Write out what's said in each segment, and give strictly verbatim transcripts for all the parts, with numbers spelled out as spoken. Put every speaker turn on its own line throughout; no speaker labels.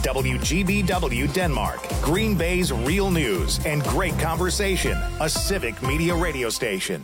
W G B W Denmark, Green Bay's real news and great conversation, a civic media radio station.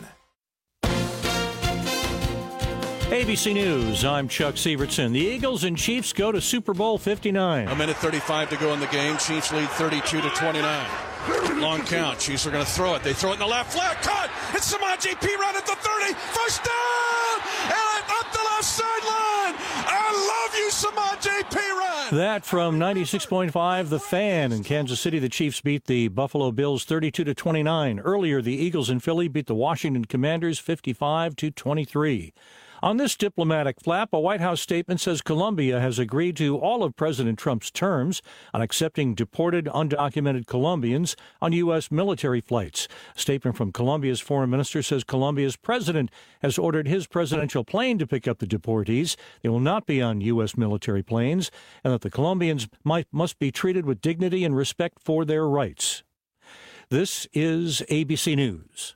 A B C News, I'm Chuck Sievertson. The Eagles and Chiefs go to Super Bowl fifty-nine.
A minute thirty-five to go in the game. Chiefs lead thirty-two to twenty-nine. Long count. Chiefs are going to throw it. They throw it in the left flat. Cut! It's Samaje Perine at the thirty. First down! And up the left sideline! I love you, Samaje Perine!
That from ninety-six point five, The Fan. In Kansas City, the Chiefs beat the Buffalo Bills thirty-two to twenty-nine. Earlier, the Eagles in Philly beat the Washington Commanders fifty-five to twenty-three. On this diplomatic flap, a White House statement says Colombia has agreed to all of President Trump's terms on accepting deported, undocumented Colombians on U S military flights. A statement from Colombia's foreign minister says Colombia's president has ordered his presidential plane to pick up the deportees. They will not be on U S military planes, and that the Colombians might, must be treated with dignity and respect for their rights. This is A B C News.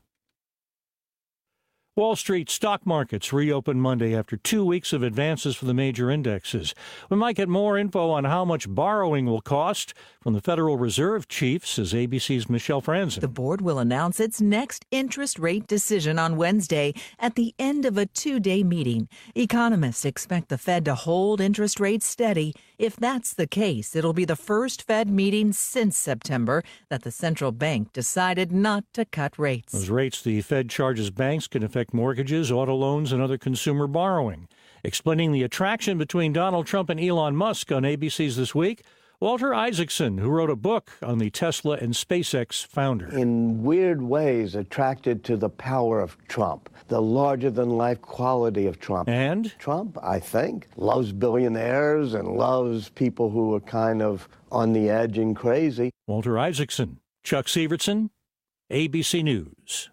Wall Street stock markets reopened Monday after two weeks of advances for the major indexes. We might get more info on how much borrowing will cost from the Federal Reserve chief, says A B C's Michelle Franzen.
The board will announce its next interest rate decision on Wednesday at the end of a two-day meeting. Economists expect the Fed to hold interest rates steady. If that's the case, it'll be the first Fed meeting since September that the central bank decided not to cut rates.
Those rates the Fed charges banks can affect mortgages, auto loans, and other consumer borrowing. Explaining the attraction between Donald Trump and Elon Musk on A B C's This Week, Walter Isaacson, who wrote a book on the Tesla and SpaceX founder.
In weird ways, attracted to the power of Trump, the larger-than-life quality of Trump.
And?
Trump, I think, loves billionaires and loves people who are kind of on the edge and crazy.
Walter Isaacson, Chuck Sievertson, A B C News.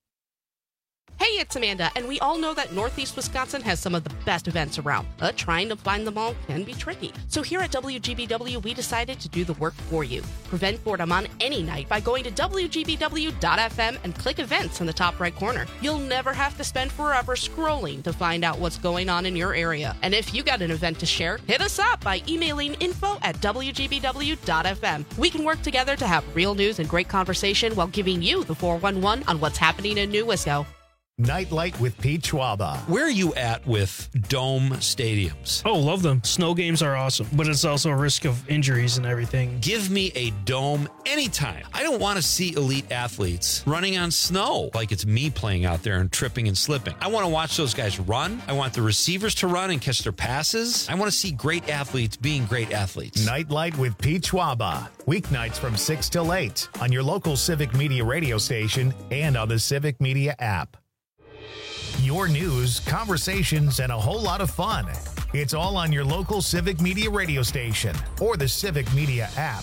Hey, it's Amanda, and we all know that Northeast Wisconsin has some of the best events around, but trying to find them all can be tricky. So here at W G B W, we decided to do the work for you. Prevent boredom on any night by going to W G B W dot F M and click events in the top right corner. You'll never have to spend forever scrolling to find out what's going on in your area. And if you got an event to share, hit us up by emailing info at W G B W dot F M. We can work together to have real news and great conversation while giving you the four one one on what's happening in New Wisco.
Nightlight with Pete Schwaba.
Where are you at with dome stadiums?
Oh, love them. Snow games are awesome, but it's also a risk of injuries and everything.
Give me a dome anytime. I don't want to see elite athletes running on snow like it's me playing out there and tripping and slipping. I want to watch those guys run. I want the receivers to run and catch their passes. I want to see great athletes being great athletes.
Nightlight with Pete Schwaba. Weeknights from six till eight on your local Civic Media radio station and on the Civic Media app. Your news, conversations, and a whole lot of fun. It's all on your local Civic Media radio station or the Civic Media app.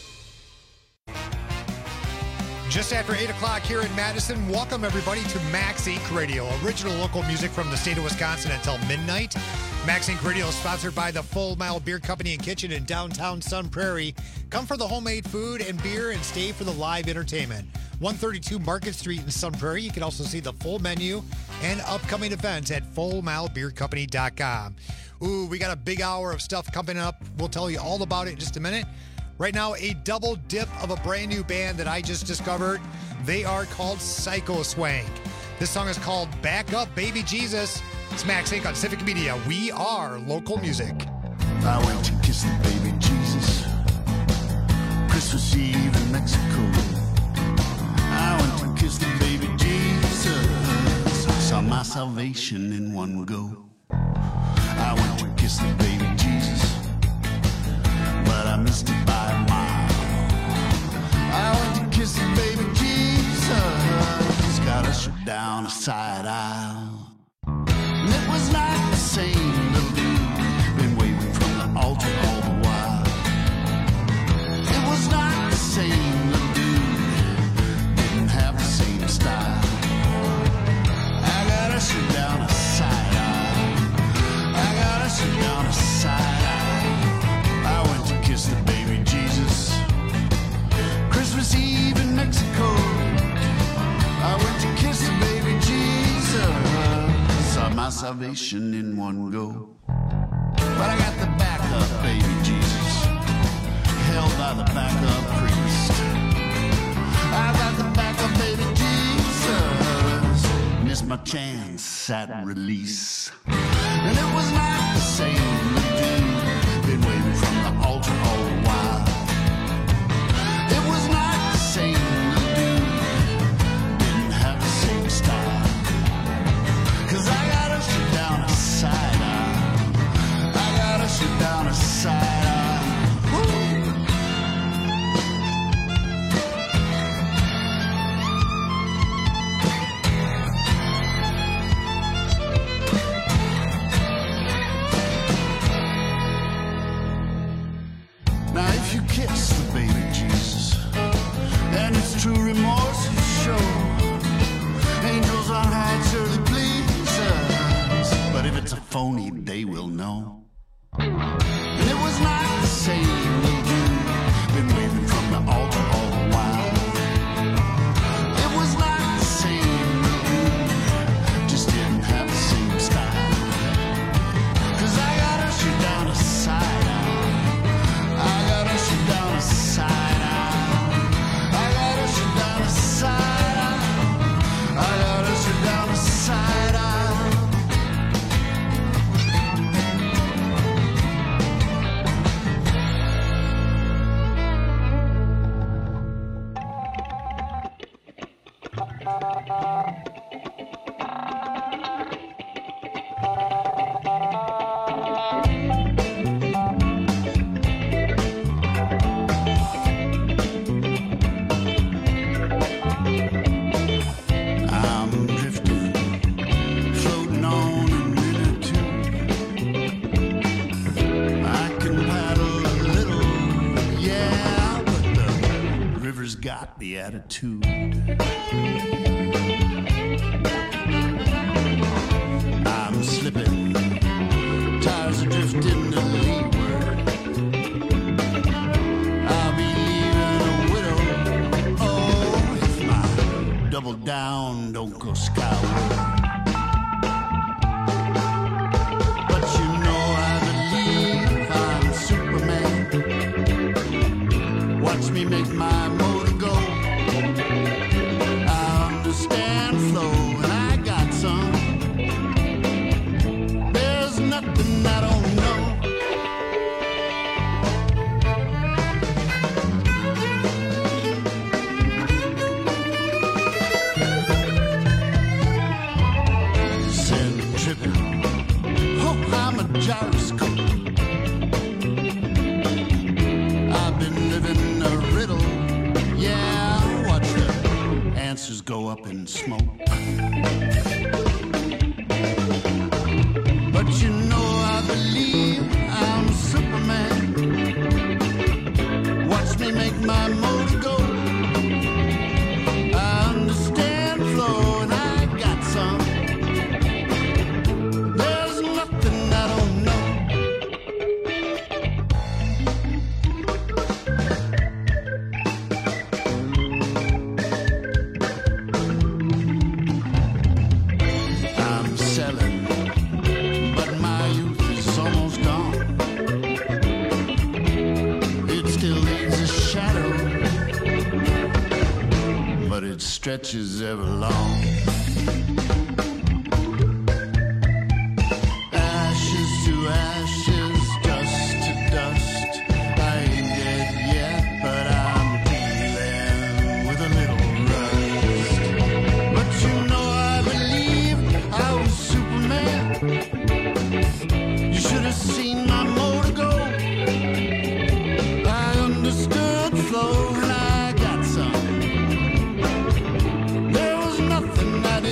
Just after eight o'clock here in Madison, welcome everybody to Max Inc Radio, original local music from the state of Wisconsin until midnight. Max Inc Radio is sponsored by the Full Mile Beer Company and Kitchen in downtown Sun Prairie. Come for the homemade food and beer and stay for the live entertainment. one thirty-two Market Street in Sun Prairie. You can also see the full menu and upcoming events at full mile beer company dot com. Ooh, we got a big hour of stuff coming up. We'll tell you all about it in just a minute. Right now, a double dip of a brand new band that I just discovered. They are called Psycho Swank. This song is called Back Up, Baby Jesus. It's Max Inc on Civic Media. We are local music.
I went to kiss the baby Jesus. Christmas Eve in Mexico. I went to kiss the baby Jesus. Saw my salvation in one go. I went to kiss the baby Jesus, but I missed it by a mile. I went to kiss the baby Jesus. Got ushered down a side aisle. And it was not the same little dude been waving from the altar all the while. It was not the same little dude, didn't have the same style. I got ushered down a side aisle. I got ushered down a side aisle. I went to kiss the baby Jesus. Christmas Eve in Mexico. I went to kiss the baby Jesus. Saw my salvation in one go. But I got the back up, baby Jesus. by the backup priest. I got the backup, baby Jesus. Missed my chance at release. And it was not the same dude. Been waiting from the altar all the while. It was not the same dude. Didn't have the same style. Cause I gotta shoot down a side eye. I gotta shoot down a side eye. Woo! Now if you kiss the baby Jesus, and it's true remorse you show, angels on high surely please us. But if it's a phony, they will know. And it was not the same little dude, been waving from the altar all the while. It was not the same little dude, just didn't have the same style. Cause I gotta shoot down a side eye. I gotta shoot down a side eye. I gotta shoot down a side eye. I gotta shoot down a side eye. I'm drifting, floating on an inner tube. I can paddle a little, yeah, but the river's got the attitude. I'm slipping, tires are drifting to leeward. I'll be leaving a widow, oh, if my double down don't go skyward. But you know I believe I'm Superman. Watch me make my motor go. I understand flow and I got some. There's nothing I don't know. Centripetal. Oh, I'm a gyroscope. I've been living a riddle. Yeah, watch the answers go up in smoke. But you know I believe I'm Superman. Watch me make my motor go. I understand flow and I got some. There's nothing I don't know. I'm selling, but my youth is almost gone. It still leaves a shadow, but it stretches ever long. Ashes to ashes, dust to dust. I ain't dead yet, but I'm dealing with a little rust. But you know I believe I was Superman. You should have seen my motor go. I understood flow and I got some. There was nothing I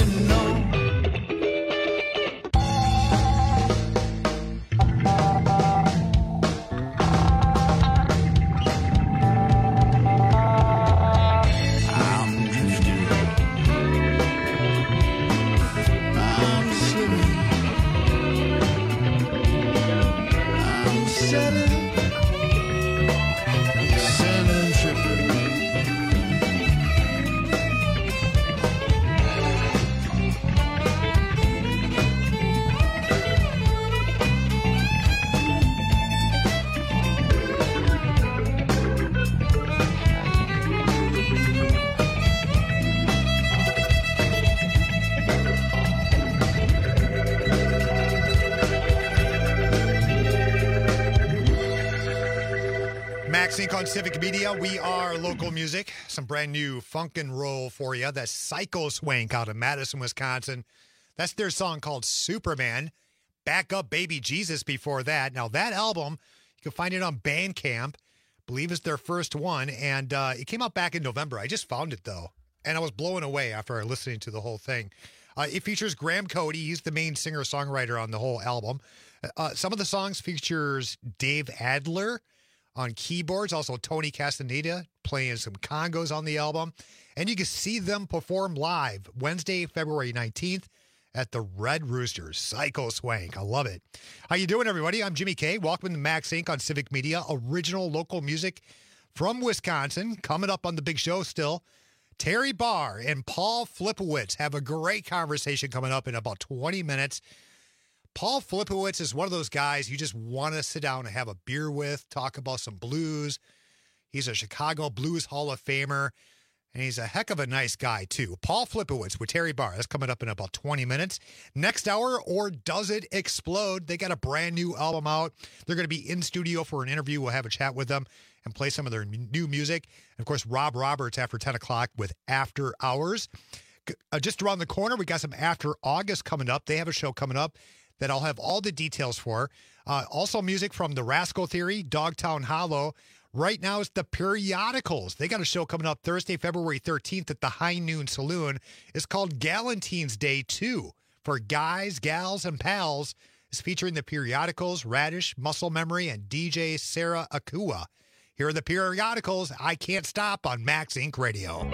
Max Inc on Civic Media. We are local music. Some brand new funk and roll for you. That's Psycho Swank out of Madison, Wisconsin. That's their song called Superman. Back Up Baby Jesus before that. Now, that album, you can find it on Bandcamp. I believe it's their first one. And uh, it came out back in November. I just found it, though. And I was blown away after listening to the whole thing. Uh, it features Graham Cody. He's the main singer-songwriter on the whole album. Uh, some of the songs features Dave Adler on keyboards, also Tony Castaneda playing some congos on the album. And you can see them perform live Wednesday, February nineteenth at the Red Roosters. Psycho Swank. I love it. How you doing, everybody? I'm Jimmy K. Welcome to Max Inc on Civic Media. Original local music from Wisconsin. Coming up on the big show still, Terry Barr and Paul Flipowitz have a great conversation coming up in about twenty minutes. Paul Flipowitz is one of those guys you just want to sit down and have a beer with, talk about some blues. He's a Chicago Blues Hall of Famer, and he's a heck of a nice guy, too. Paul Flipowitz with Terry Barr. That's coming up in about twenty minutes. Next hour, Or Does It Explode? They got a brand new album out. They're going to be in studio for an interview. We'll have a chat with them and play some of their new music. And, of course, Rob Roberts after ten o'clock with After Hours. Uh, just around the corner, we got some After August coming up. They have a show coming up that I'll have all the details for. Uh, also music from The Rascal Theory, Dogtown Hollow. Right now it's the Periodicals. They got a show coming up Thursday, February thirteenth at the High Noon Saloon. It's called Galentine's Day two. For guys, gals, and pals. It's featuring the Periodicals, Radish, Muscle Memory, and D J Sarah Akua. Here are the Periodicals. I Can't Stop on Max Inc Radio.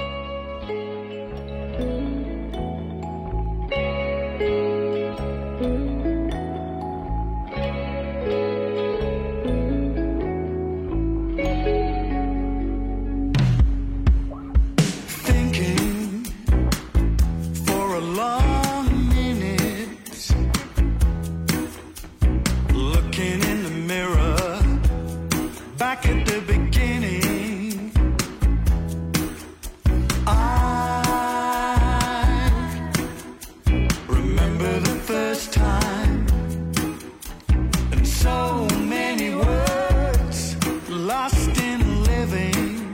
Back at the beginning, I remember the first time, and so many words lost in living.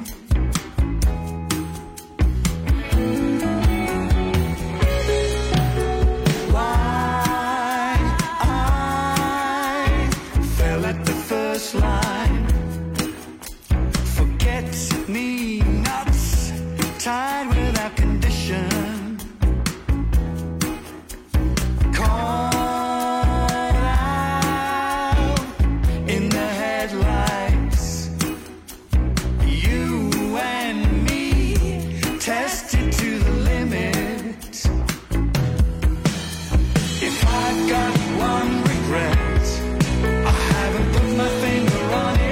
Why I fell at the first line. Me nuts tied without condition, caught out in the headlights. You and me tested to the limit. If I've got one regret, I haven't put my finger on it.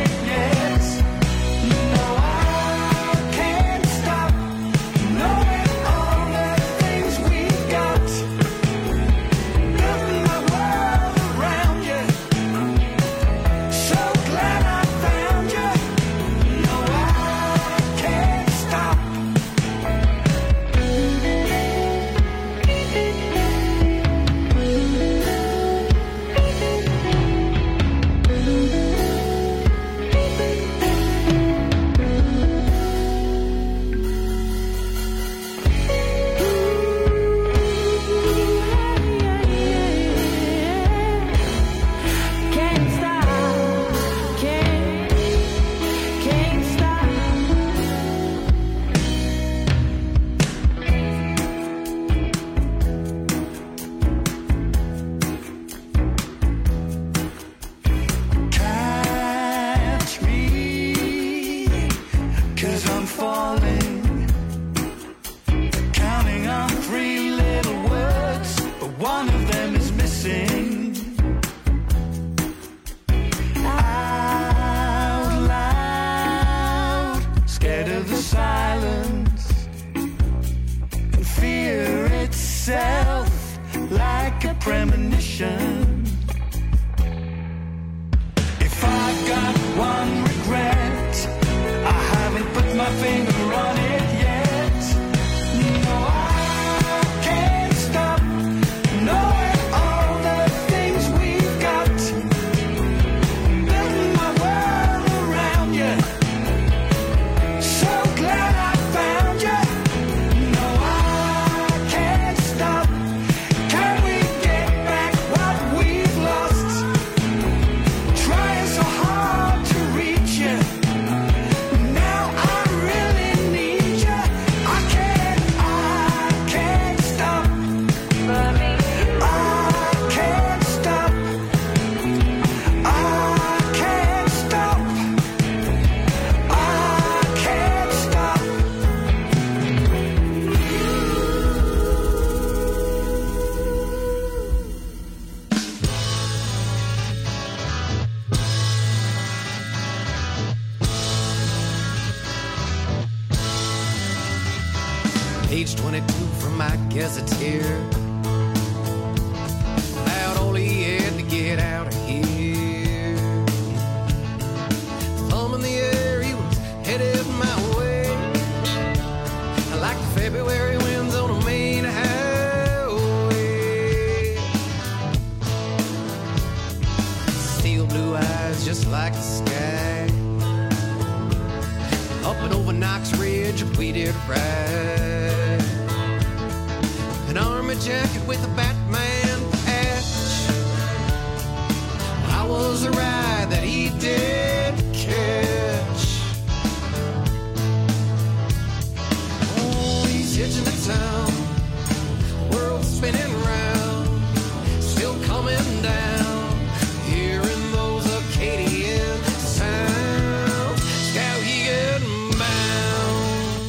Premonition. If I've got one regret, I haven't put my finger on it yet. No, I can't stop knowing all the things we've got. Building my world around you.
Page twenty-two from my gazetteer. About all he had to get out of here. Thumb in the air, he was headed my way. Like the February winds on a main highway. Steel blue eyes just like the sky. Up and over Knox Ridge, we did ride. An army jacket with a Batman patch. I was the ride that he did catch. Oh, he's hitching to town, world spinning round, still coming down, hearing those Acadian sounds. Skowhegan bound.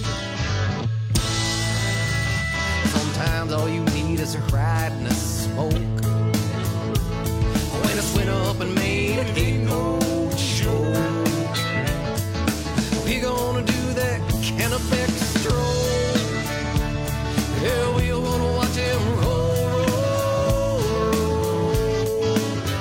Sometimes all you need is a ride and a smoke. When it's went up and made it ain't no joke. We gonna do that Kennebec stroll. Yeah, we gonna watch him roll, roll, roll.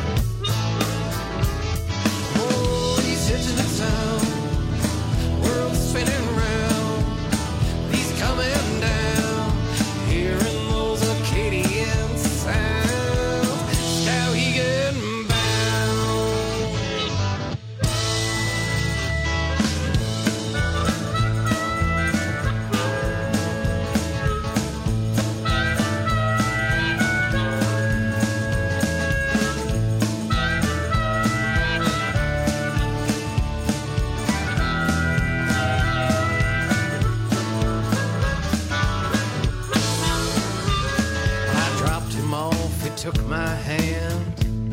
Oh, he's hitching to town, world spinning round. He's coming down, hearing those Acadian sounds. Now he getting bound. I dropped him off, he took my hand.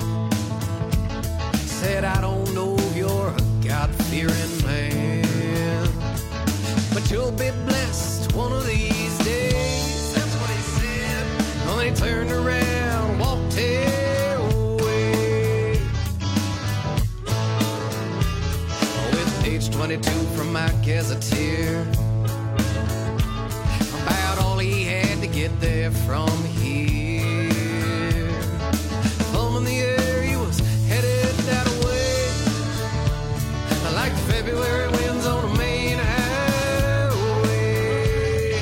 Said, I don't know if you're a God-fearing man, but you'll be blessed one of these days. That's what he said. Well, then he turned around, walked away. With page twenty-two from my gazetteer. About all he had to get there from here. Thumb in the air, he was headed that way. Like the February winds on a main highway.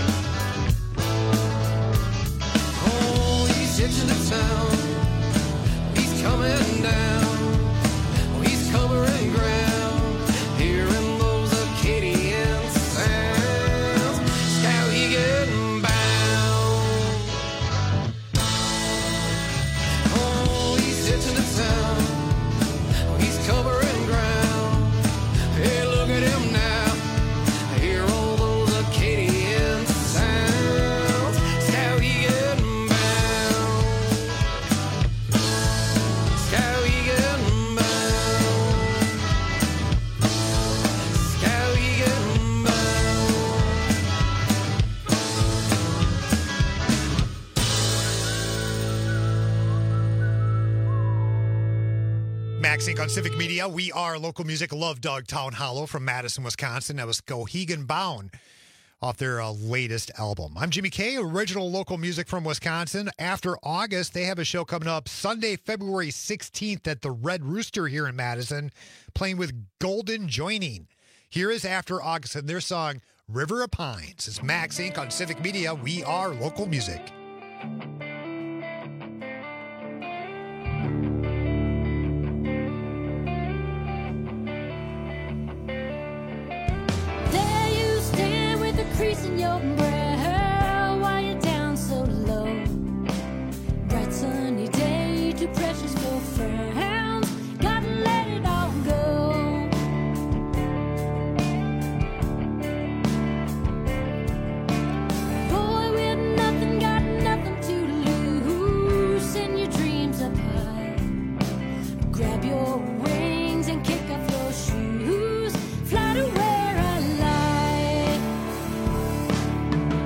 Oh, he's hitching to town, he's coming down, oh, he's covering ground, hearing those Acadian sounds. Skowhegan bound. Oh, he's hitching to town, oh, he's covering ground. Hey, look at him now, hear all those Acadian sounds. Skowhegan bound. Skowhegan bound. Skowhegan bound.
Max Inc on Civic Media. We are local music. Love Dog Town Hollow from Madison, Wisconsin. That was Skowhegan Bound off their uh, latest album. I'm Jimmy K, original local music from Wisconsin. After August, they have a show coming up Sunday, February sixteenth at the Red Rooster here in Madison, playing with Golden Joining. Here is After August and their song River of Pines. It's Max Inc on Civic Media. We are local music.
There you stand with a crease in your brow while you're down so low. Bright sunny day, too precious for frowns. Gotta let it all go. Boy with nothing, got nothing to lose. Send your dreams up high. Grab your wings and kick off your shoes. Fly to where I lie.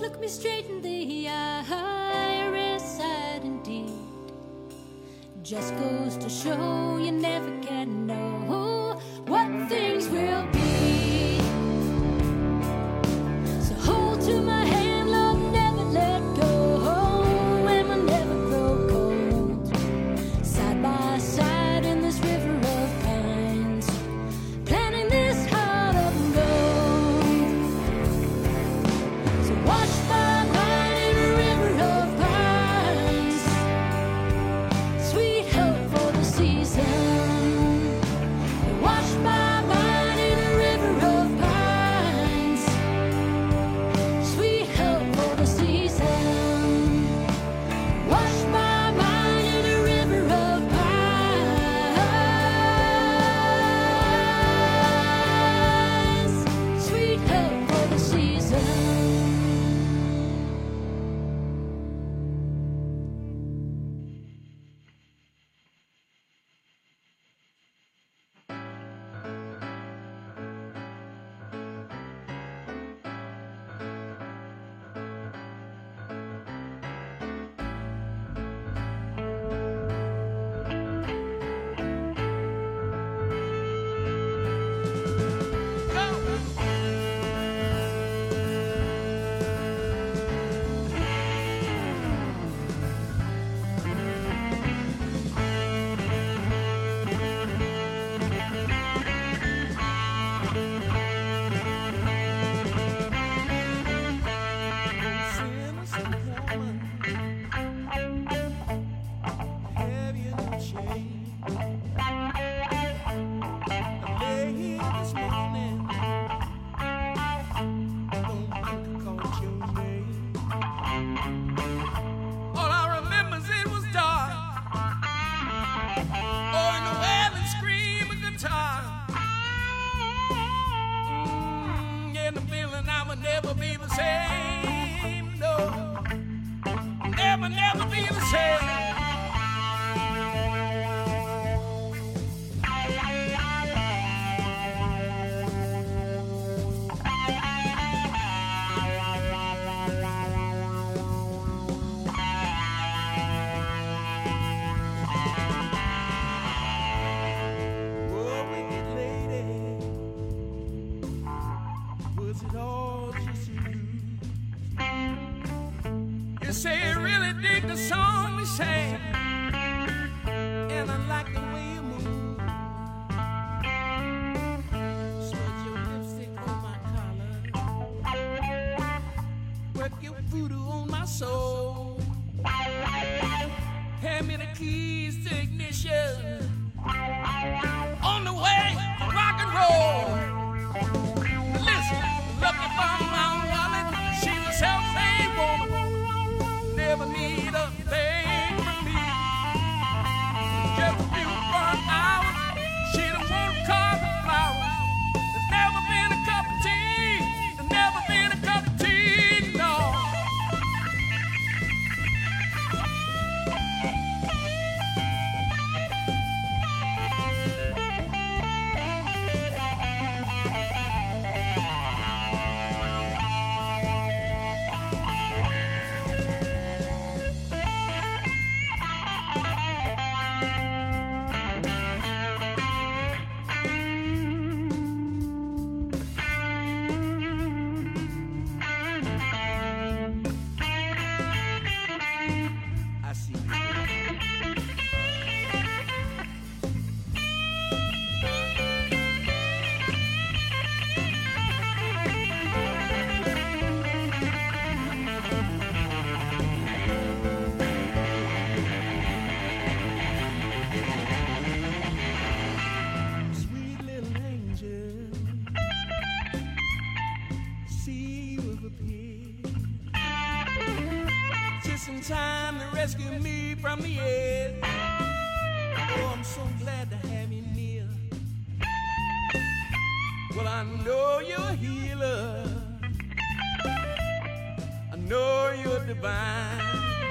look me straight in the eye, reside indeed. Just goes to show you never can know what things will be. So hold to my hand, love, never let go, and we'll never grow cold. Side by side in this river of pines, planting this heart of gold. So wash my mind in a river of pines, sweet hope for the season. Wash my mind in a river of pines, sweet hope for the season. Wash my mind in a river of pines, sweet hope for the season.
All I remember is it was dark. Oh, and the wailing scream of guitar. Mm, and the feeling I would never be the same. No, never, never be the same. Oh, wicked lady, was it all just you? You say you really dig the song we sang, and I like the way you move. Smudge your lipstick on my collar, work your voodoo on my soul. Hand me the keys to ignition. On the way, rock and roll. Listen, looking for my woman. She was self-made woman. Never need a thing from me. Just a few fun hours. She don't want to call the flowers. There's never been a cup of tea. There's never been a cup of tea, no. I see you. Sweet little angel, see you have appeared, just in time to rescue me from the edge. Oh, I'm so glad to have you near. Well, I know you're a healer. I know you're divine.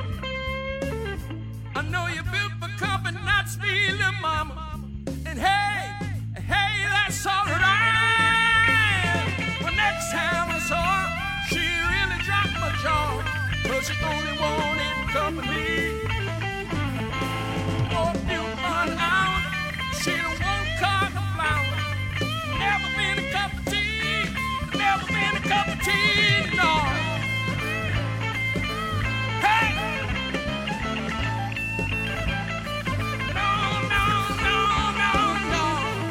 I know you're built for comfort, not speed, little mama. And hey, hey, that's all right. Well, next time I saw her, she really dropped my jaw. 'cause she only wanted company. Oh, you run out, she don't want cotton flower. Never been a cup of tea, never been a cup of tea, no. Hey! No, no, no, no, no.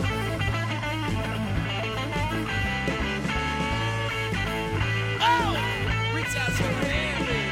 Oh! Reach out your hand, baby.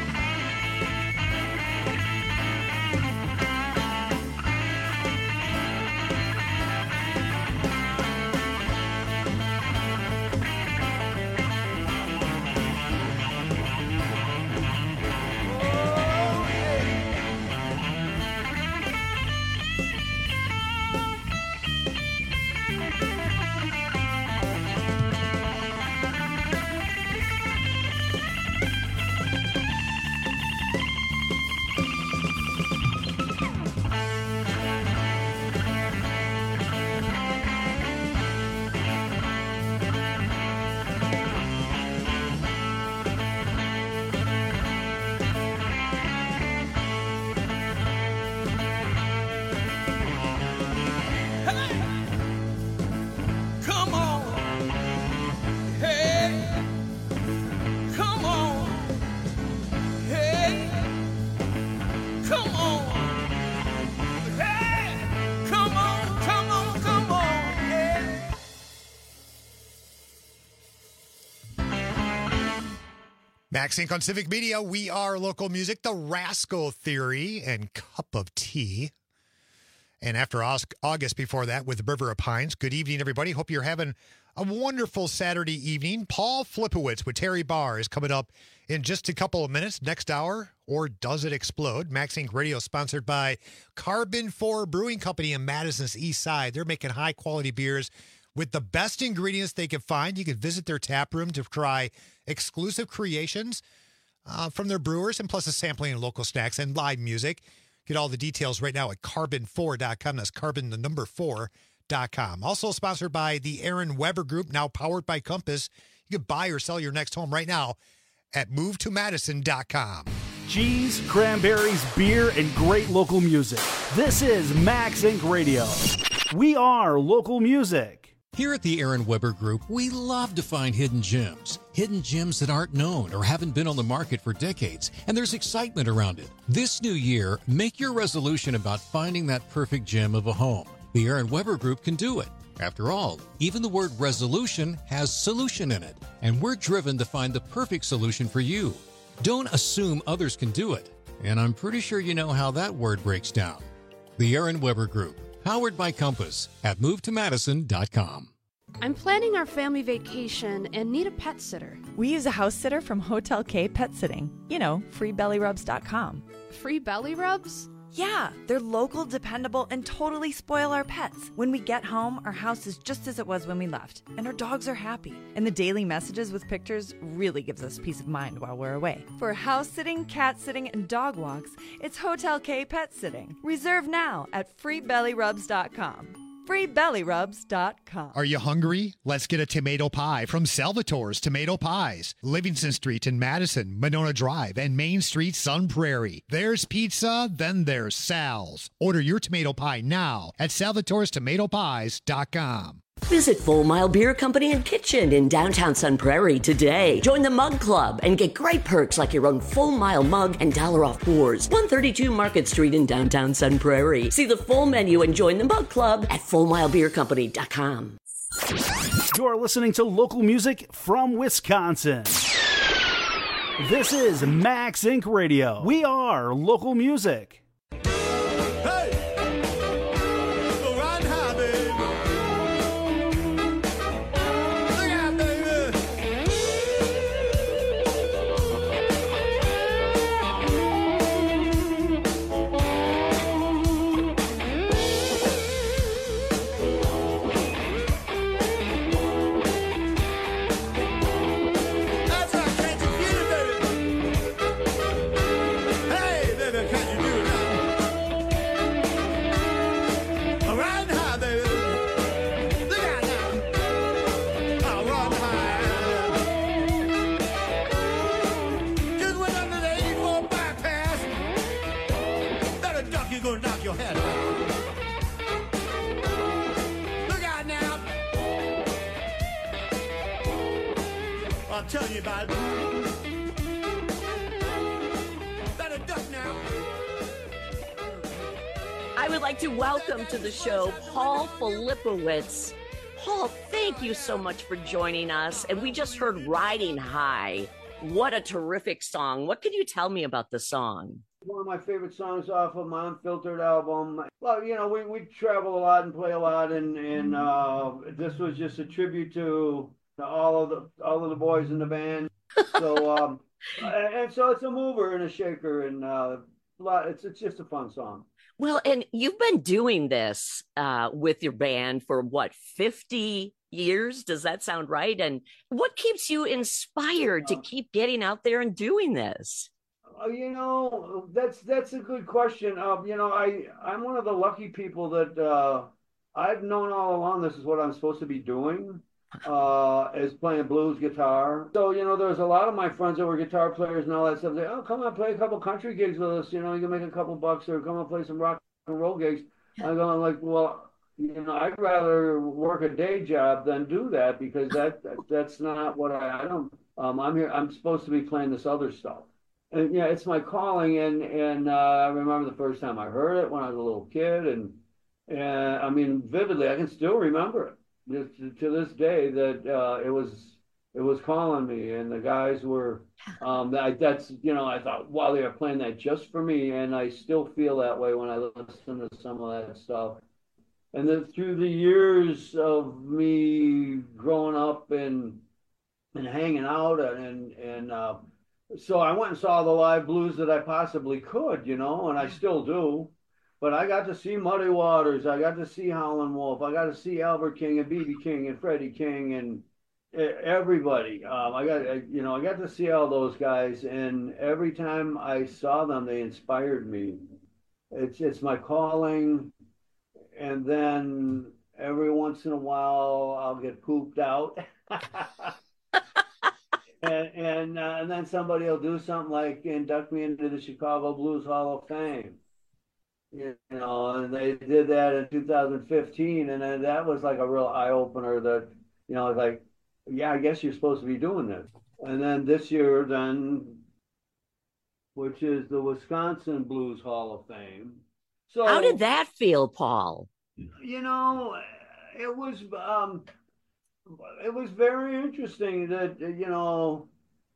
Come on. Hey. Come on. Hey. Come on. Hey. Come on, come on, come on. Hey.
Max Inc on Civic Media. We are local music, the Rascal Theory, and Cup of Tea. And after August before that with the River of Pines. Good evening, everybody. Hope you're having a wonderful Saturday evening. Paul Flipowitz with Terry Barr is coming up in just a couple of minutes. Next hour, or Does It Explode? Max Inc Radio sponsored by Carbon four Brewing Company in Madison's East Side. They're making high-quality beers with the best ingredients they can find. You can visit their tap room to try exclusive creations uh, from their brewers, and plus a sampling of local snacks and live music. Get all the details right now at carbon four dot com. That's carbon, the number four dot com. Also sponsored by the Aaron Weber Group, now powered by Compass. You can buy or sell your next home right now at move to madison dot com.
Cheese, cranberries, beer, and great local music. This is Max Inc Radio. We are local music.
Here at the Aaron Weber Group, we love to find hidden gems. Hidden gems that aren't known or haven't been on the market for decades, and there's excitement around it. This new year, make your resolution about finding that perfect gem of a home. The Aaron Weber Group can do it. After all, even the word resolution has solution in it, and we're driven to find the perfect solution for you. Don't assume others can do it, and I'm pretty sure you know how that word breaks down. The Aaron Weber Group, powered by Compass at move to madison dot com.
I'm planning our family vacation and need a pet sitter.
We use a house sitter from Hotel K Pet Sitting. You know, free belly rubs dot com.
Free belly rubs?
Yeah, they're local, dependable, and totally spoil our pets. When we get home, our house is just as it was when we left, and our dogs are happy. And the daily messages with pictures really gives us peace of mind while we're away. For house sitting, cat sitting, and dog walks, it's Hotel K Pet Sitting. Reserve now at free belly rubs dot com. free belly rubs dot com.
Are you hungry? Let's get a tomato pie from Salvatore's Tomato Pies. Livingston Street in Madison, Monona Drive, and Main Street, Sun Prairie. There's pizza, then there's Sal's. Order your tomato pie now at salvatores tomato pies dot com.
Visit Full Mile Beer Company and Kitchen in downtown Sun Prairie today. Join the Mug Club and get great perks like your own Full Mile mug and dollar off pours. one thirty-two Market Street in downtown Sun Prairie. See the full menu and join the Mug Club at full mile beer company dot com.
You're listening to local music from Wisconsin. This is Max Inc Radio. We are local music.
Hey, baby, can you do it now?
gonna knock your head off. Look out now. I'll tell you about it. Better duck now.
I would like to welcome to the show Paul Filipowicz. Paul, thank you so much for joining us. And we just heard Riding High. What a terrific song. What can you tell me about the song?
One of my favorite songs off of my Unfiltered album. Well, you know, we, we travel a lot and play a lot, and, and uh, this was just a tribute to, to all of the all of the boys in the band. So, um, and, and so it's a mover and a shaker, and uh, a lot, it's it's just a fun song.
Well, and you've been doing this uh, with your band for what, fifty years? Does that sound right? And what keeps you inspired to keep getting out there and doing this?
Uh, you know, that's that's a good question. Uh, you know, I I'm one of the lucky people that uh, I've known all along this is what I'm supposed to be doing, uh, is playing blues guitar. So, you know, there's a lot of my friends that were guitar players and all that stuff. They, oh, come on, play a couple country gigs with us. You know, you can make a couple bucks, or come on, play some rock and roll gigs. I'm going like, well, you know, I'd rather work a day job than do that, because that, that that's not what I, I don't. Um, I'm here. I'm supposed to be playing this other stuff. And yeah, it's my calling, and and uh, I remember the first time I heard it when I was a little kid, and and I mean vividly, I can still remember it to, to this day that uh, it was it was calling me, and the guys were um, that that's you know I thought, wow, they are playing that just for me, and I still feel that way when I listen to some of that stuff. And then through the years of me growing up and and hanging out and and uh, so I went and saw the live blues that I possibly could, you know, and I still do. But I got to see Muddy Waters. I got to see Howlin' Wolf. I got to see Albert King and B B King and Freddie King and everybody. Um, I got, you know, I got to see all those guys. And every time I saw them, they inspired me. It's, it's my calling. And then every once in a while, I'll get pooped out. And and, uh, and then somebody will do something like induct me into the Chicago Blues Hall of Fame, you know, and they did that in two thousand fifteen, and then that was like a real eye opener. That, you know, like, yeah, I guess you're supposed to be doing this. And then this year, then, which is the Wisconsin Blues Hall of Fame. So
how did that feel, Paul?
You know, it was. Um, It was very interesting that, you know,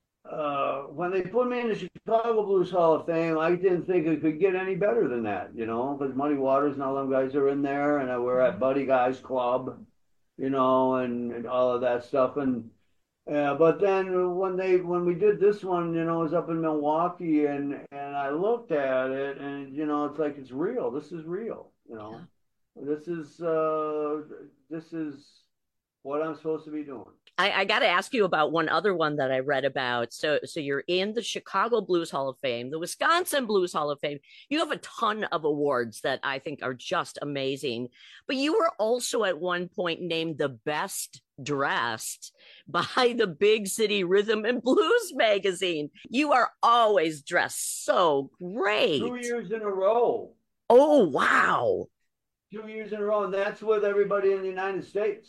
uh, when they put me in the Chicago Blues Hall of Fame, I didn't think it could get any better than that, you know, because Muddy Waters and all them guys are in there, and we're at Buddy Guy's Club, you know, and, and all of that stuff. And uh, but then when they when we did this one, you know, it was up in Milwaukee, and and I looked at it, and you know, it's like, it's real. This is real, you know. Yeah. This is uh, this is. what I'm supposed to be doing.
I, I got to ask you about one other one that I read about. So, so you're in the Chicago Blues Hall of Fame, the Wisconsin Blues Hall of Fame. You have a ton of awards that I think are just amazing. But you were also at one point named the best dressed by the Big City Rhythm and Blues magazine. You are always dressed so great.
Two years in a row.
Oh, wow.
Two years in a row, and that's with everybody in the United States.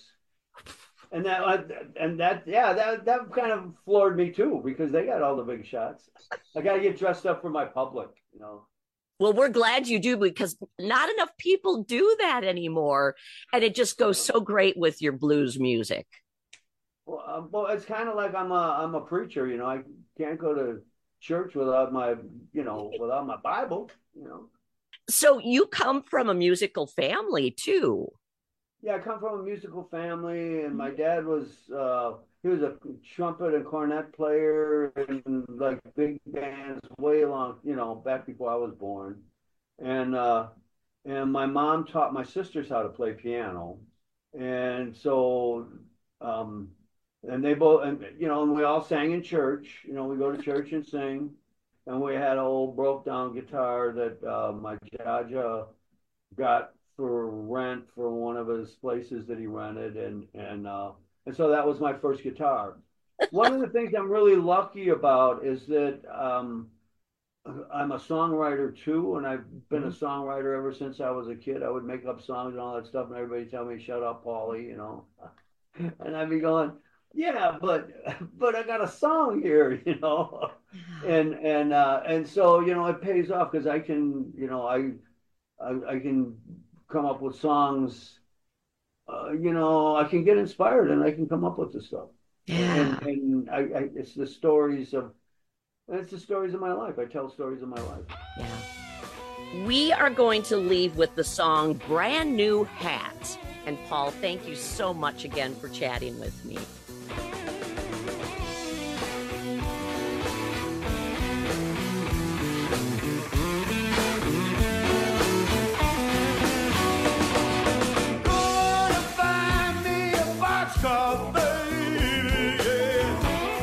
And that, and that, yeah, that that kind of floored me too, because they got all the big shots. I got to get dressed up for my public, you know.
Well, we're glad you do, because not enough people do that anymore, and it just goes so great with your blues music.
Well, uh, well, it's kind of like I'm a I'm a preacher, you know. I can't go to church without my, you know, without my Bible, you know.
So you come from a musical family too.
Yeah, I come from a musical family, and my dad was, uh, he was a trumpet and cornet player in like big bands way long, you know, back before I was born. And, uh, and my mom taught my sisters how to play piano. And so, um, and they both, and, you know, and we all sang in church, you know, we go to church and sing. And we had an old broke down guitar that uh, my Jaja got for rent for one of his places that he rented, and and uh, and so that was my first guitar. One of the things I'm really lucky about is that um, I'm a songwriter too, and I've been
Mm-hmm.
a songwriter ever since I was a kid. I would make up songs and all that stuff, and everybody tell me, "Shut up, Paulie," you know. And I'd be going, "Yeah, but but I got a song here," you know. And and uh, and so you know it pays off because I can you know I, I I can come up with songs. Uh, you know I can get inspired and I can come up with the stuff.
Yeah.
And, and I, I it's the stories of it's the stories of my life. I tell stories of my life.
Yeah. We are going to leave with the song Brand New Hat. And Paul, thank you so much again for chatting with me.
Gonna find me a boxcar, baby, yeah.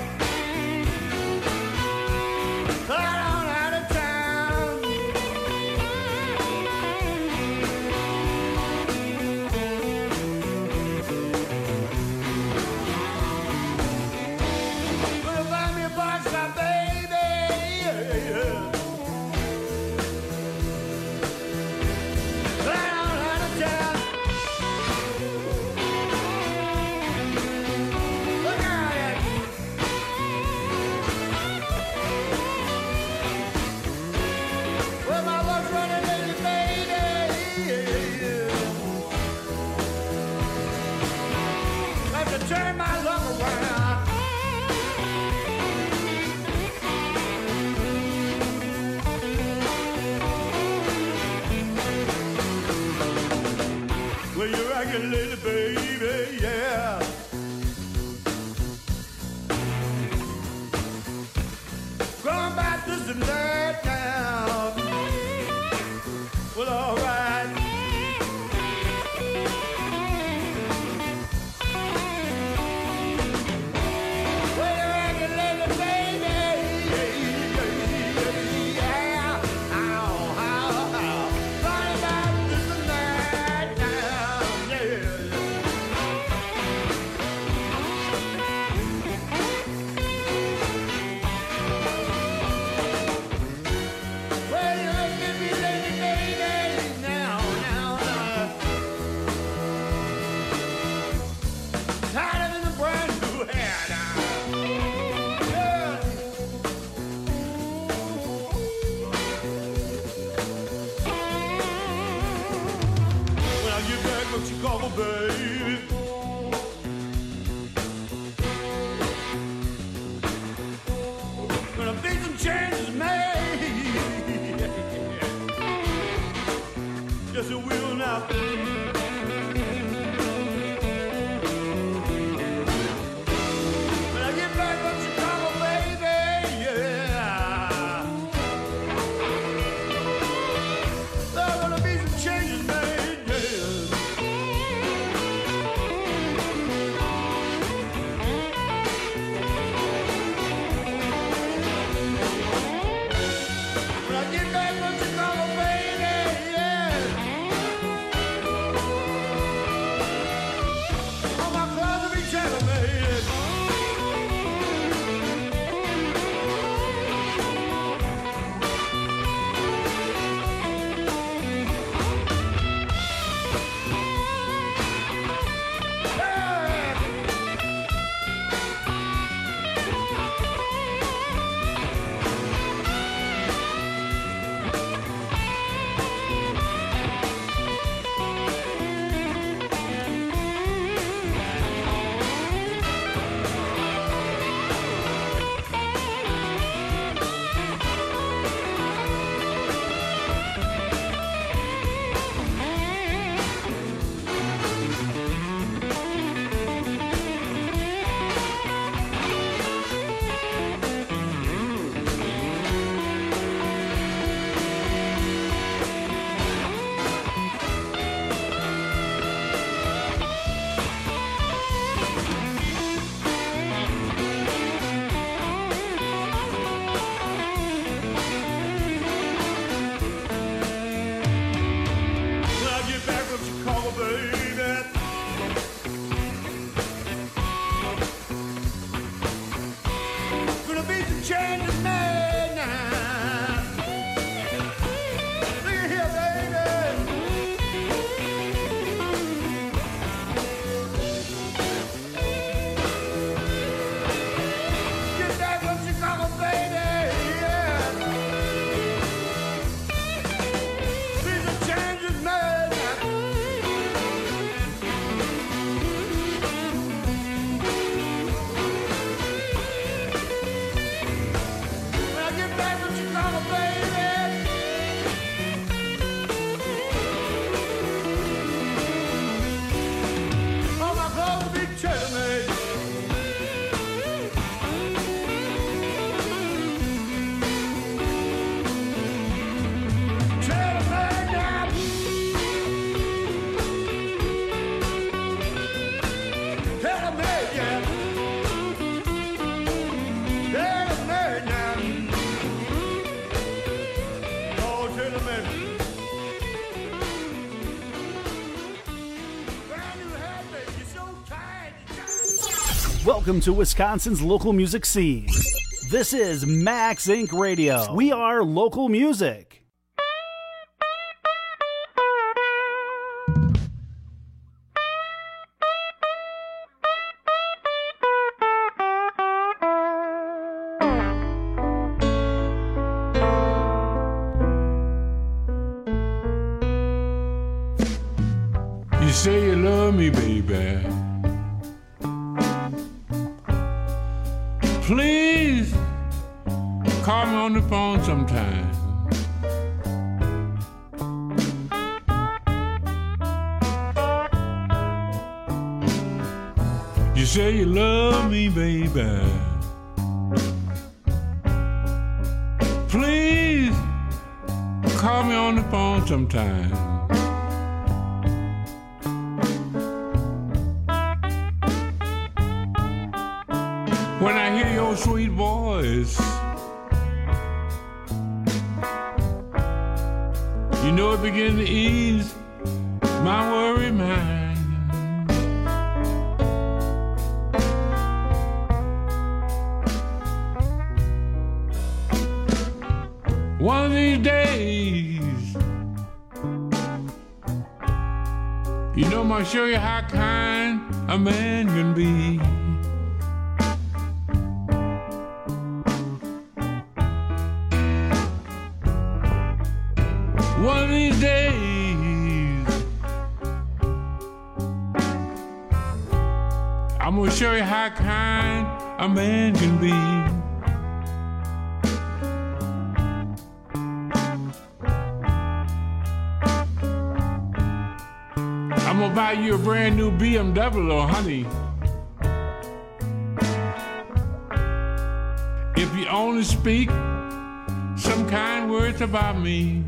Right on out of town. Gonna find me a boxcar, baby, yeah. Right on out of town. Look out at you. Well, my luck's running, lady, baby. Have to turn my luck around. Well, you're rockin' lady, baby, yeah. Going back this and that now. Well, all right. Well, you're rockin' lady, baby, yeah. Ow, ow, ow. Going back this and that now, yeah. Well, you look at me, lady, baby, now, now, now. Tighter than a brand new hair now. Yeah. When I get back from Chicago, baby. Gonna be some changes made. Yes, it will now. When I get back from Chicago, baby, yeah. There's gonna be some changes made, yeah. When I get back from Chicago, baby, yeah. All my clothes will be tailor-made.
Welcome to Wisconsin's local music scene. This is Max Incorporated. Radio. We are local music.
You say you love me, baby. Please call me on the phone sometime. You say you love me, baby. Please call me on the phone sometime. When I hear your sweet voice, you know it begins to ease my worried mind. One of these days, you know I'm gonna show you how kind a man can be. One of these days, I'm gonna show you how kind a man can be. I'm gonna buy you a brand new B M W, honey. If you only speak some kind words about me.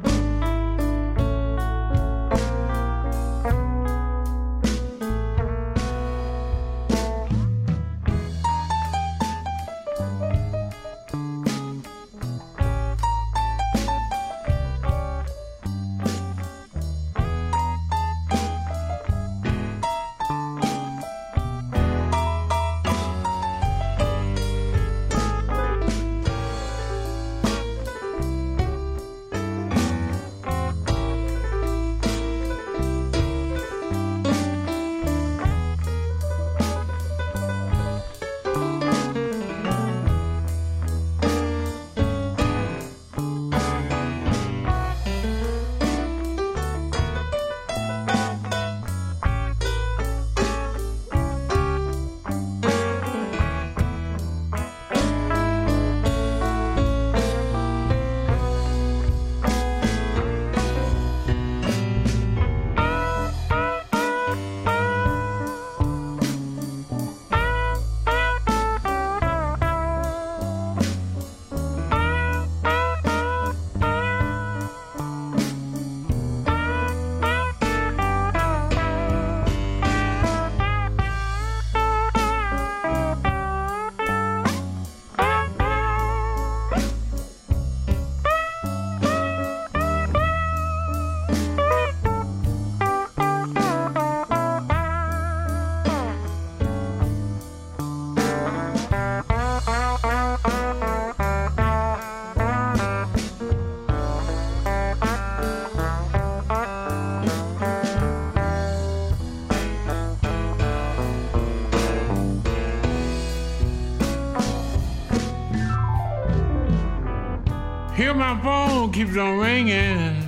Here my phone keeps on ringing.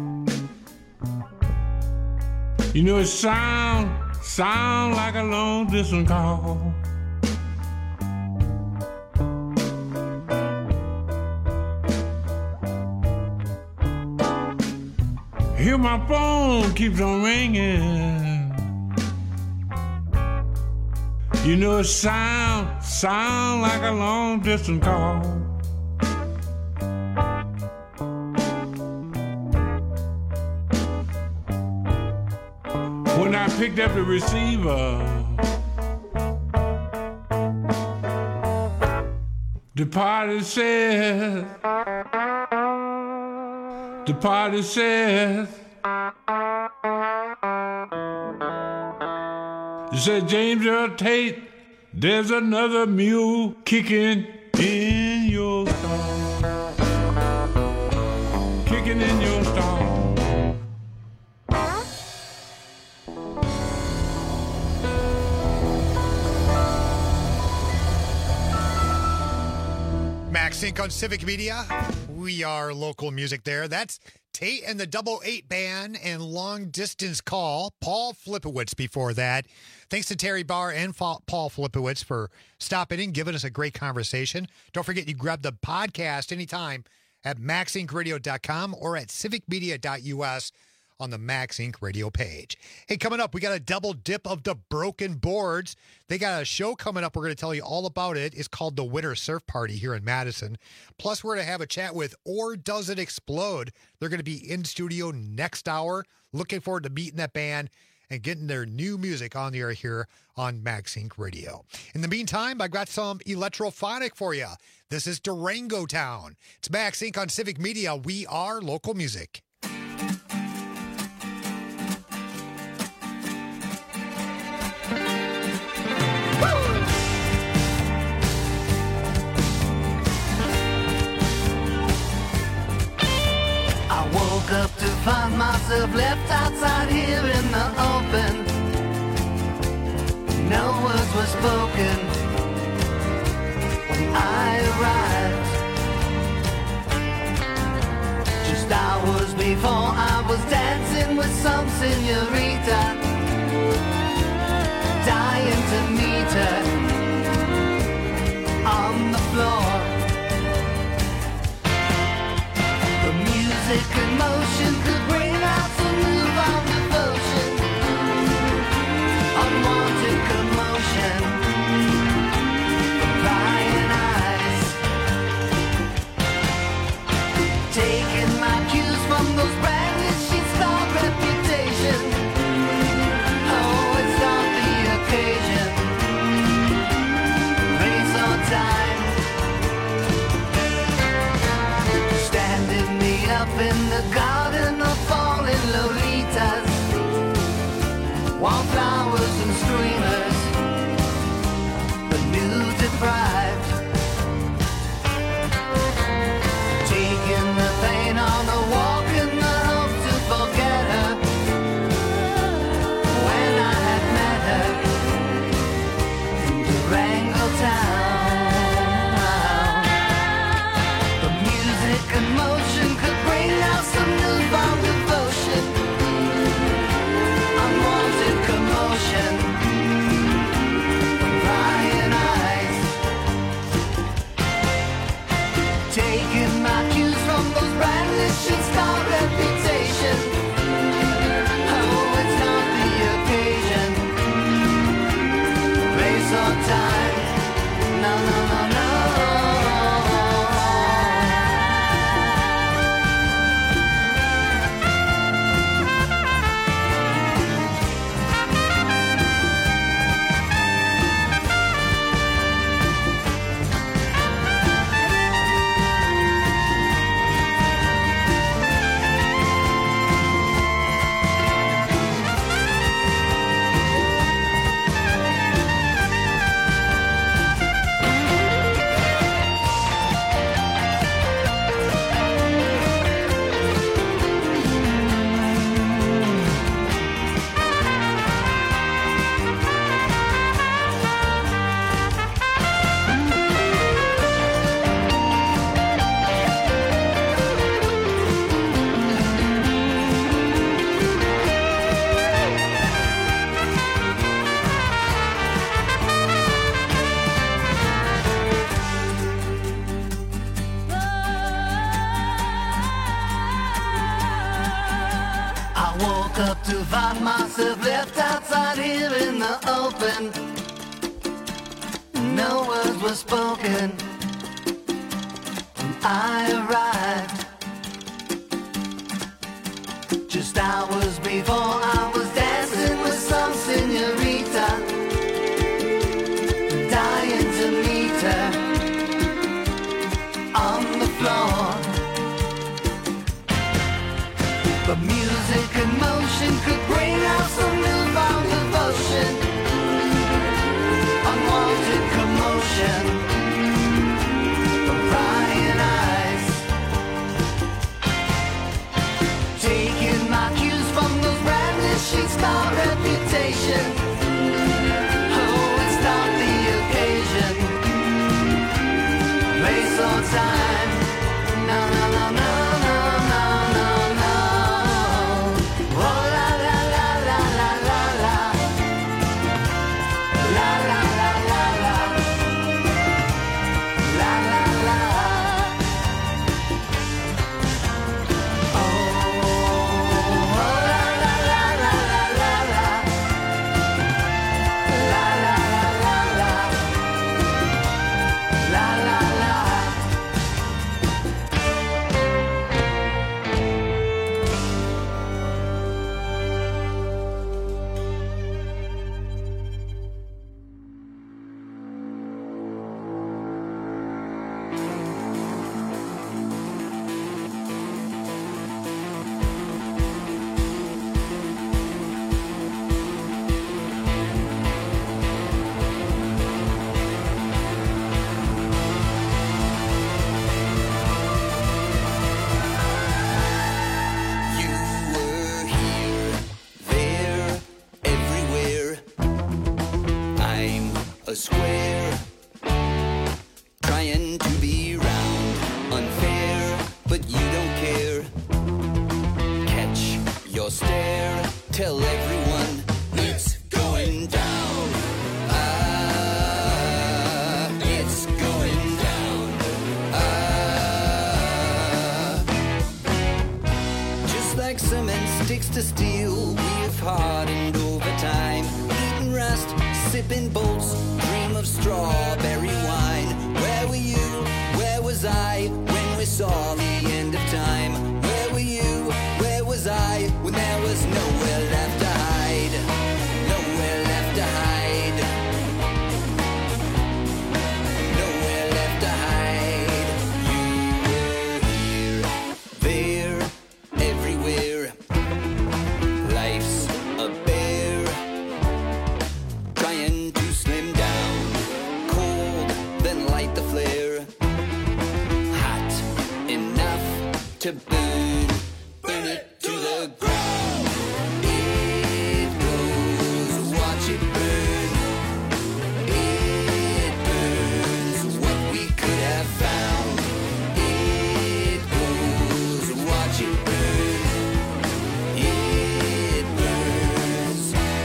You know it sound, sound like a long distance call. Here my phone keeps on ringing. You know it sound, sound like a long distance call. When I picked up the receiver, the party says, the party says, it said James Earl Tate There's another mule kicking in your stall. Kicking in your stall.
Max Inc on Civic Media. We are local music there. That's Tate and the Double Eight Band and Long Distance Call. Paul Flipowitz before that. Thanks to Terry Barr and Paul Flipowitz for stopping in, giving us a great conversation. Don't forget, you grab the podcast anytime at max inc radio dot com or at civic media dot u s on the Max Inc radio page. Hey, coming up, we got a double dip of the Broken Boards. They got a show coming up. We're going to tell you all about it. It's called the Winter Surf Party here in Madison. Plus, we're going to have a chat with Or Does It Explode? They're going to be in studio next hour. Looking forward to meeting that band and getting their new music on the air here on Max Inc Radio. In the meantime, I got some electrophonic for you. This is Durango Town. It's Max Inc on Civic Media. We are local music.
I woke up to find myself left outside here in the open. No words were spoken when I arrived. Just hours before I was dancing with some señorita, dying to meet her on the floor. The music and motion could bring out some newfound devotion, unwanted commotion, prying eyes, taking my cues from those branded sheets of reputation. Oh, it's not the occasion, place or time. Standing me up in the garden of falling Lolitas, wildflowers and streamers, the new deprived, taking the pain on a walk in the hope to forget her. When I had met her in Durango Town, the music and motion could bring out some newfound devotion, unwanted commotion, prying eyes, taking my cues from those branded sheets called reputation. Oh, it's not the occasion, place or time. No, no, no, no. I woke up to find myself left outside here in the open. No words were spoken when I arrived. Just hours before I was dancing with some señorita, dying to meet her on the floor. The music and motion could bring out some newfound devotion, unwanted it's my reputation. Oh, it's not the occasion. Place or time. No, no, no, no, no, no, no, no. Oh, la, la, la, la, la, la, la. La, la, la, la, la. La, la, la. Oh, oh, la, la, la, la, la, la, la. La, la, la, la, la. La, la, la. You were here, there, everywhere. I'm a square, trying to be round, unfair, but you don't care. Catch your stare, tell everyone it's going down. Ah, it's going down. Ah. Just like cement sticks to steel, we've hardened over time. Eating rust, sipping bolts, dream of strawberry wine. Where were you? Where was I when we saw the end of time? Where were you? Where was I when there was nowhere left to hide? Nowhere left to hide. Nowhere left to hide. You were here, there, everywhere. Life's a bear, trying to slim down. Cold, then light the flare. Hot enough to burn, burn it to the ground. It goes, watch it burn. It burns what we could have found. It goes, watch it burn. It burns.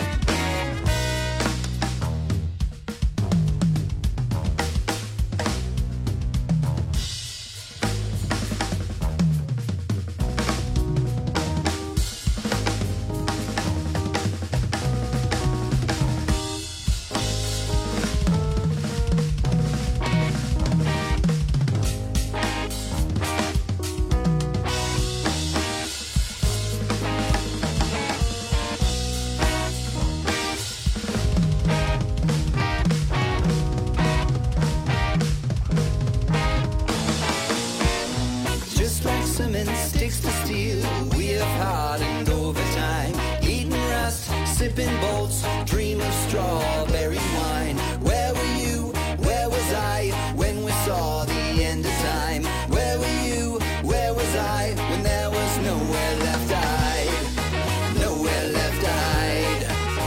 Just like cement sticks to steel, we have hardened over time. Eating rust, sipping bolts, dream of strawberry wine. Where were you? Where was I when we saw the end of time? Where were you? Where was I when there was nowhere left to hide? Nowhere left to hide.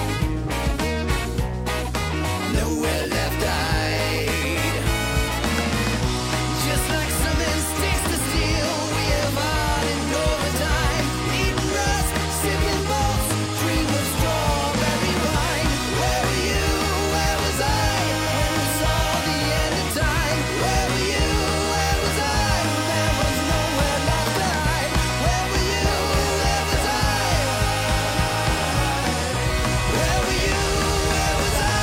Nowhere left to hide. Just like cement sticks to steel, we have hardened over time. Eating rust, sipping bolts, dream of strawberry wine. Where were you? Where was I when we saw the end of time? Where were you? Where was I when there was nowhere left to hide? Where were you? Where was I? Where were you? Where was I?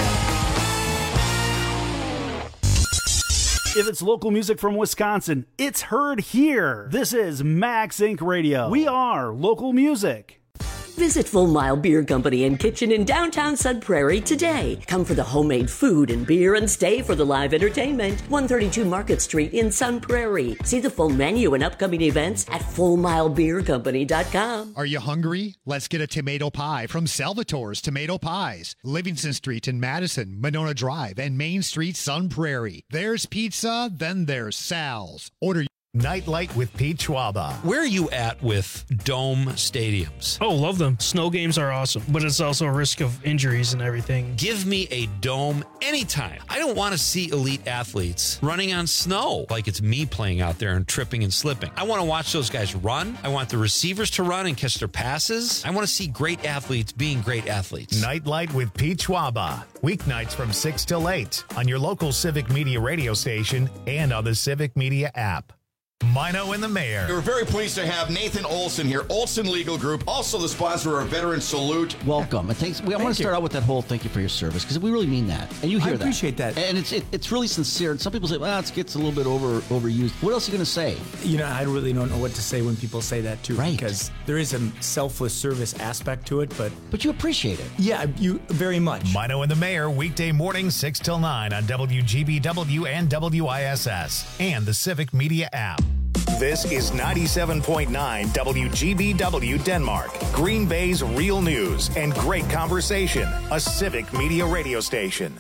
If it's local music from Wisconsin, it's heard here. This is Max Inc Radio. We are local music.
Visit Full Mile Beer Company and Kitchen in downtown Sun Prairie today. Come for the homemade food and beer and stay for the live entertainment. one thirty-two Market Street in Sun Prairie. See the full menu and upcoming events at full mile beer company dot com.
Are you hungry? Let's get a tomato pie from Salvatore's Tomato Pies. Livingston Street in Madison, Monona Drive, and Main Street, Sun Prairie. There's pizza, then there's Sal's. Order
Nightlight with Pete Schwaba.
Where are you at with dome stadiums?
Oh, love them. Snow games are awesome, but it's also a risk of injuries and everything.
Give me a dome anytime. I don't want to see elite athletes running on snow like it's me playing out there and tripping and slipping. I want to watch those guys run. I want the receivers to run and catch their passes. I want to see great athletes being great athletes.
Nightlight with Pete Schwaba. Weeknights from six till eight on your local Civic Media radio station and on the Civic Media app. Mino and the Mayor.
We're very pleased to have Nathan Olson here, Olson Legal Group, also the sponsor of Veteran Salute.
Welcome. And thanks. We, I
Thank
want to start
you.
out with that whole thank you for your service, because we really mean that. And you hear
I
that.
appreciate that.
And it's it, it's really sincere. And some people say, well, it gets a little bit over overused. What else are you going to say?
You know, I really don't know what to say when people say that, too.
Right.
Because there is a selfless service aspect to it, but...
But you appreciate it.
Yeah, you very much.
Mino and the Mayor, weekday mornings six till nine on W G B W and W I S S and the Civic Media app. This is ninety-seven point nine W G B W Denmark, Green Bay's real news and great conversation, a Civic Media radio station.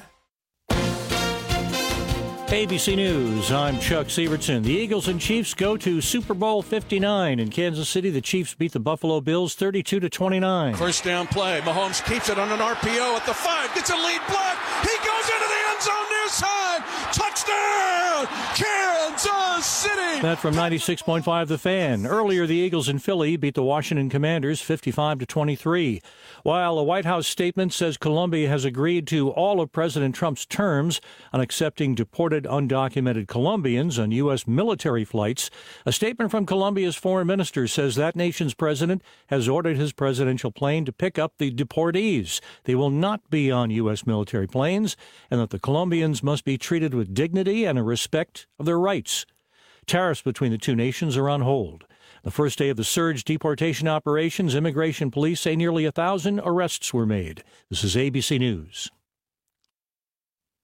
A B C News, I'm Chuck Sievertson. The Eagles and Chiefs go to Super Bowl fifty-nine. In Kansas City, the Chiefs beat the Buffalo Bills thirty-two to twenty-nine.
First down play. Mahomes keeps it on an R P O at the five. Gets a lead block. He goes into the end zone near side. Touchdown, Kansas City.
That from ninety-six point five The Fan. Earlier, the Eagles in Philly beat the Washington Commanders fifty-five to twenty-three. While a White House statement says Colombia has agreed to all of President Trump's terms on accepting deported undocumented Colombians on U S military flights, a statement from Colombia's foreign minister says that nation's president has ordered his presidential plane to pick up the deportees. They will not be on U S military planes, and that the Colombians must be treated with dignity and a respect of their rights. Tariffs between the two nations are on hold. The first day of the surge deportation operations, immigration police say nearly a thousand arrests were made. This is A B C News.